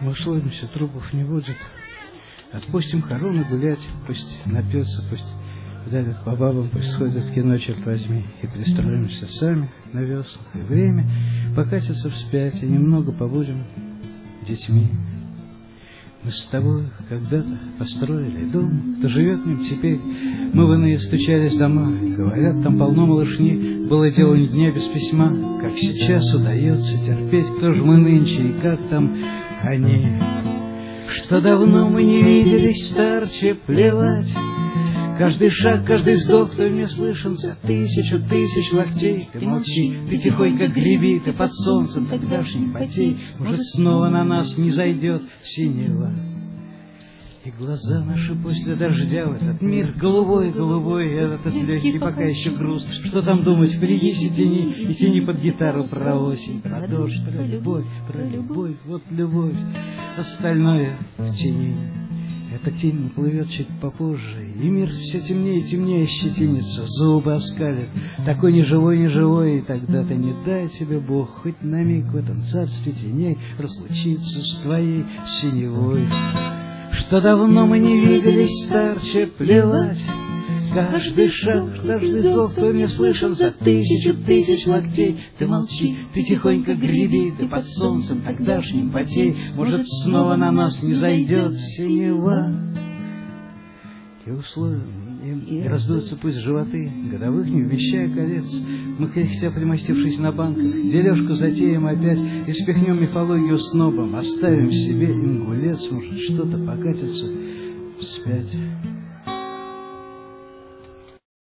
Мы условимся, трупов не будет. Отпустим хороны гулять, пусть напьются, пусть вдавят по бабам, пусть сходят в кино, черт возьми, и пристроимся сами на веслах. И время покатится вспять, и немного побудем детьми. Мы с тобой когда-то построили дом, кто живет в нем теперь. Мы в иные стучались дома, говорят, там полно малышни. Было дело ни дня без письма, как сейчас удается терпеть. Кто же мы нынче и как там они? Что давно мы не виделись, старче, плевать. Каждый шаг, каждый вздох твой мне слышен за тысячу тысяч локтей. Ты молчи, ты тихонько греби, ты под солнцем тогдашним потей. Может, снова на нас не зайдет синева. И глаза наши после дождя в этот мир голубой, этот легкий пока еще груст. Что там думать, впереди тени, и тени под гитару про осень, про дождь, про любовь, вот любовь. Остальное в тени. Эта тень плывет чуть попозже, и мир все темнее и темнее щетинится, зубы оскалит, такой неживой, и тогда-то не дай тебе Бог хоть на миг в этом царстве теней разлучиться с твоей синевой. Что давно мы не виделись, старче, плевать. Каждый шаг, каждый вздох твой мне слышен за тысячу тысяч локтей. Ты молчи, ты тихонько греби, ты под солнцем тогдашним потей. Может, снова на нас не зайдет синева. И условием, и раздуются пусть животы, годовых не вмещая колец. Мы, кряхтя примостившись на банках, дележку затеем опять и спихнем мифологию снобом, оставим себе ингулец, может, что-то покатится вспять.